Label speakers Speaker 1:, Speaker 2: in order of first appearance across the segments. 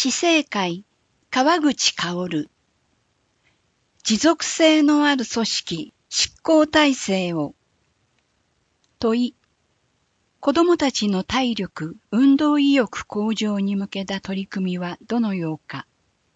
Speaker 1: 市政会川口薫。持続性のある組織執行体制を。問い。子どもたちの体力、運動意欲向上に向けた取り組みはどのようか。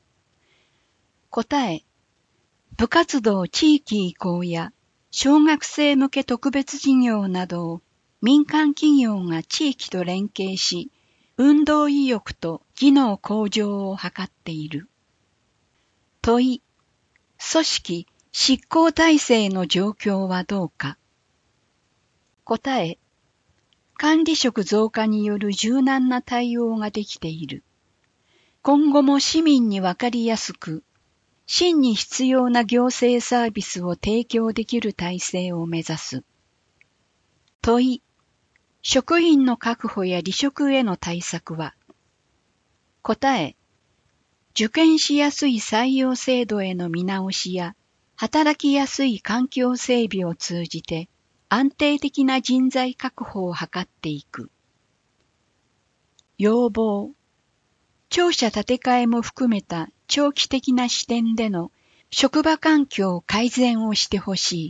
Speaker 1: 答え。部活動地域移行や小学生向け特別事業などを民間企業が地域と連携し、運動意欲と技能向上を図っている。問い。組織、執行体制の状況はどうか。答え。管理職増加による柔軟な対応ができている。今後も市民にわかりやすく、真に必要な行政サービスを提供できる体制を目指す。問い。職員の確保や離職への対策は。答え。受験しやすい採用制度への見直しや、働きやすい環境整備を通じて、安定的な人材確保を図っていく。要望。庁舎建て替えも含めた長期的な視点での職場環境改善をしてほしい。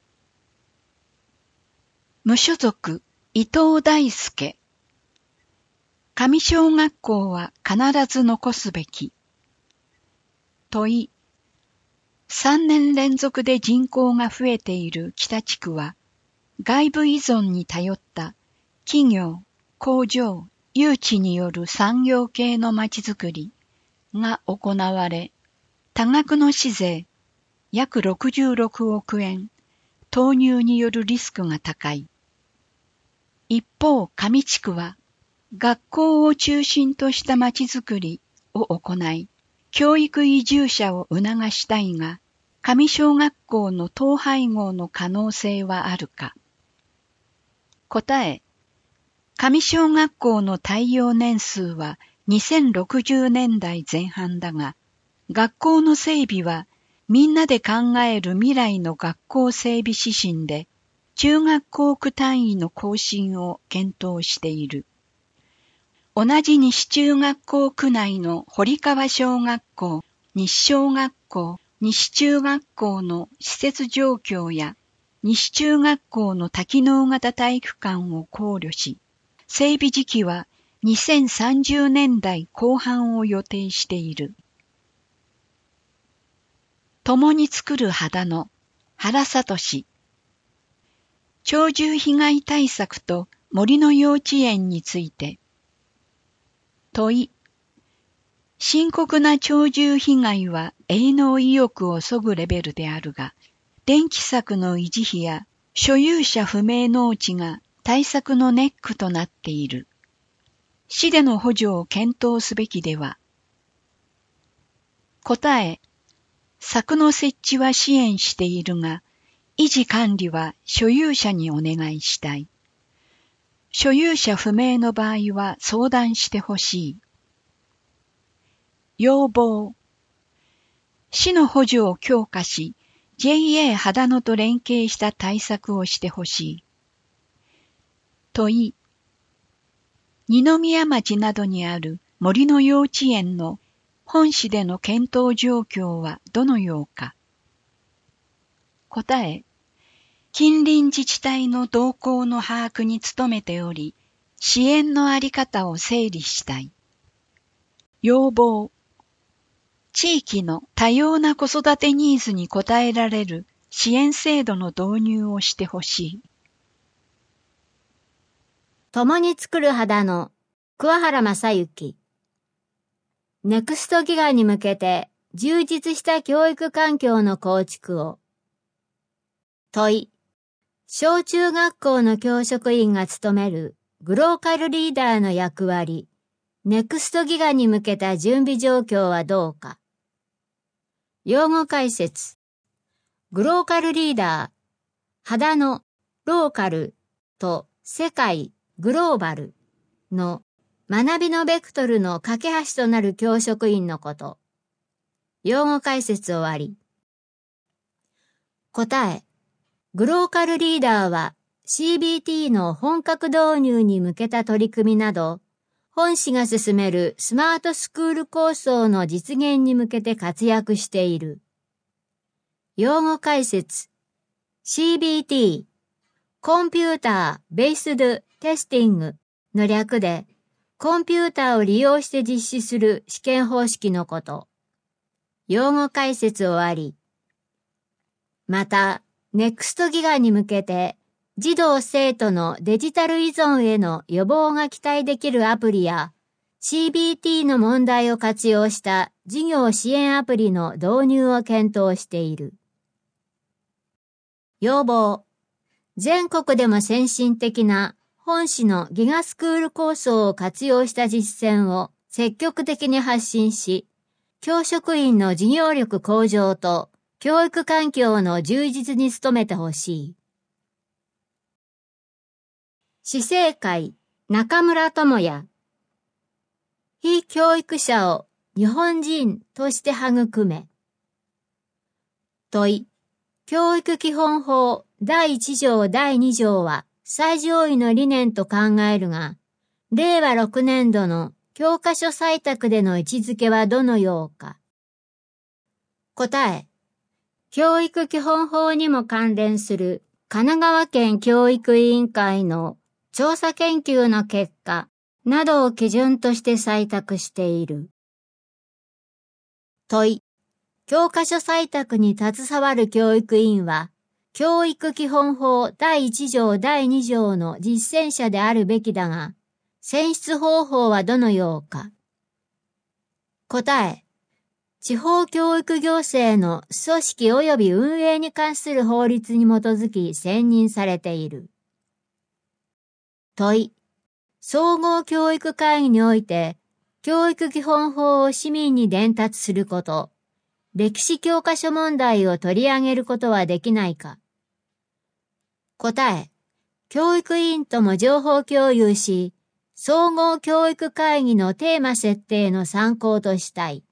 Speaker 1: 無所属、伊藤大輔。上小学校は必ず残すべき。問い。3年連続で人口が増えている北地区は、外部依存に頼った企業、工場、誘致による産業系のまちづくりが行われ、多額の市税、約66億円、投入によるリスクが高い。一方、上地区は、学校を中心としたまちづくりを行い、教育移住者を促したいが、上小学校の統廃合の可能性はあるか。答え。上小学校の耐用年数は2060年代前半だが、学校の整備はみんなで考える未来の学校整備指針で、中学校区単位の更新を検討している。同じ西中学校区内の堀川小学校、西小学校、西中学校の施設状況や、西中学校の多機能型体育館を考慮し、整備時期は2030年代後半を予定している。共に作る秦野、原聡。鳥獣被害対策と森の幼稚園について。問い。深刻な鳥獣被害は営農意欲を削ぐレベルであるが、電気柵の維持費や所有者不明農地が対策のネックとなっている。市での補助を検討すべきでは。答え。柵の設置は支援しているが、維持管理は所有者にお願いしたい。所有者不明の場合は相談してほしい。要望。市の補助を強化し、JA 秦野と連携した対策をしてほしい。問い。二宮町などにある森の幼稚園の本市での検討状況はどのようか。答え。近隣自治体の動向の把握に努めており、支援のあり方を整理したい。要望。地域の多様な子育てニーズに応えられる支援制度の導入をしてほしい。
Speaker 2: 共に作る秦野、桑原正幸。ネクストギガに向けて充実した教育環境の構築を。問い。小中学校の教職員が務めるグローカルリーダーの役割、ネクストギガに向けた準備状況はどうか。用語解説。グローカルリーダー、秦野、ローカルと世界、グローバルの学びのベクトルの架け橋となる教職員のこと。用語解説終わり。答え。グローカルリーダーは CBT の本格導入に向けた取り組みなど、 本市が進めるスマートスクール構想の実現に向けて活躍している。用語解説 CBT コンピューターベースドテスティングの略でコンピューターを利用して実施する試験方式のこと。用語解説終わり。また、NEXT ギガに向けて児童生徒のデジタル依存への予防が期待できるアプリや CBT の問題を活用した事業支援アプリの導入を検討している。要望。全国でも先進的な本市のギガスクール構想を活用した実践を積極的に発信し、教職員の事業力向上と教育環境の充実に努めてほしい。市政会中村智也。非教育者を日本人として育め。問い。教育基本法第1条第2条は最上位の理念と考えるが、令和6年度の教科書採択での位置づけはどのようか。答え。教育基本法にも関連する神奈川県教育委員会の調査研究の結果などを基準として採択している。問い。教科書採択に携わる教育委員は、教育基本法第1条第2条の実践者であるべきだが、選出方法はどのようか。答え。地方教育行政の組織及び運営に関する法律に基づき選任されている。問い。総合教育会議において、教育基本法を市民に伝達すること、歴史教科書問題を取り上げることはできないか。答え。教育委員とも情報共有し、総合教育会議のテーマ設定の参考としたい。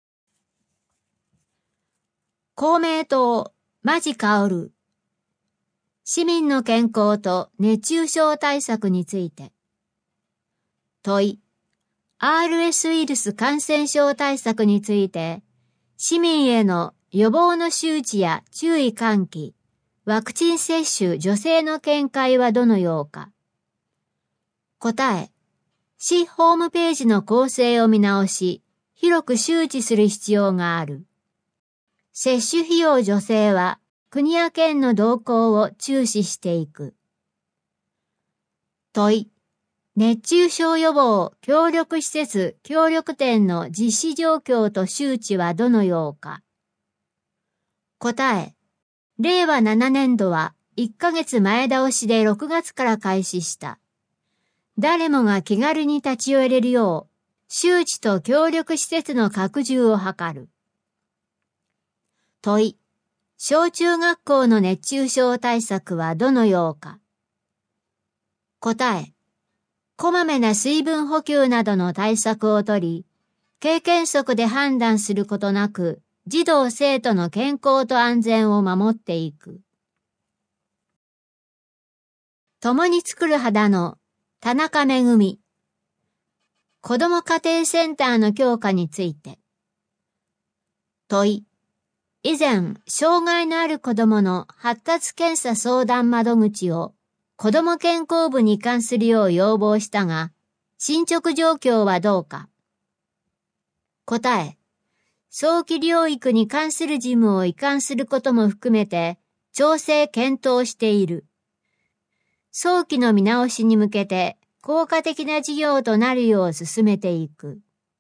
Speaker 2: 公明党、間地薫。市民の健康と熱中症対策について。問い。RS ウイルス感染症対策について、市民への予防の周知や注意喚起、ワクチン接種助成の見解はどのようか。答え。市ホームページの構成を見直し、広く周知する必要がある。接種費用助成は国や県の動向を注視していく。問い。熱中症予防協力施設協力店の実施状況と周知はどのようか。答え。令和7年度は1ヶ月前倒しで6月から開始した。誰もが気軽に立ち寄れるよう、周知と協力施設の拡充を図る。問い。小中学校の熱中症対策はどのようか。答え。こまめな水分補給などの対策をとり、経験則で判断することなく、児童生徒の健康と安全を守っていく。共に作る肌の田中恵。子ども家庭センターの強化について。問い。以前、障害のある子どもの発達検査相談窓口を子ども健康部に移管するよう要望したが、進捗状況はどうか。答え。早期療育に関する事務を移管することも含めて調整検討している。早期の見直しに向けて効果的な事業となるよう進めていく。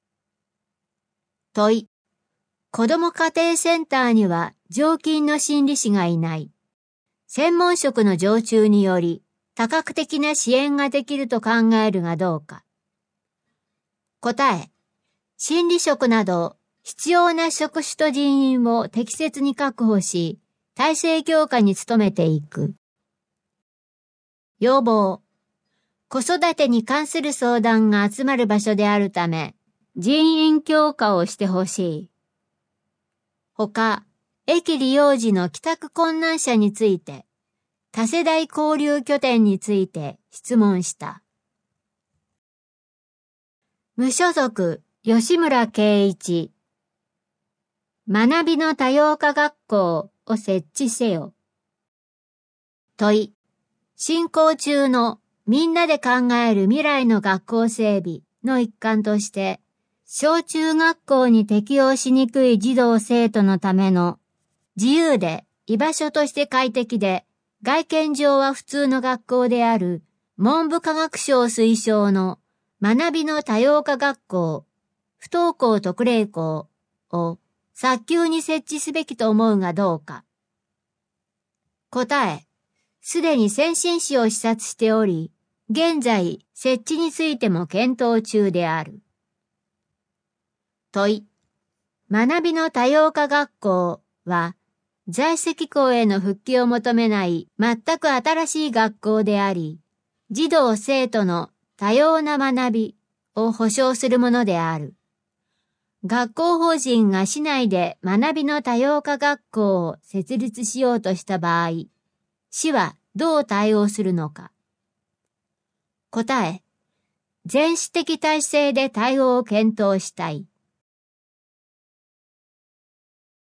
Speaker 2: 問い。子ども家庭センターには常勤の心理師がいない。専門職の常駐により多角的な支援ができると考えるがどうか。答え。心理職など必要な職種と人員を適切に確保し、体制強化に努めていく。要望。子育てに関する相談が集まる場所であるため、人員強化をしてほしい。ほか、駅利用時の帰宅困難者について、多世代交流拠点について質問した。 無所属、吉村圭一。学びの多様化学校を設置せよ。問い。進行中のみんなで考える未来の学校整備の一環として、小中学校に適応しにくい児童生徒のための自由で居場所として快適で外見上は普通の学校である文部科学省推奨の学びの多様化学校、不登校特例校を早急に設置すべきと思うがどうか。答え。すでに先進市を視察しており、現在設置についても検討中である。問い。学びの多様化学校は、在籍校への復帰を求めない全く新しい学校であり、児童生徒の多様な学びを保障するものである。学校法人が市内で学びの多様化学校を設立しようとした場合、市はどう対応するのか。答え。全市的体制で対応を検討したい。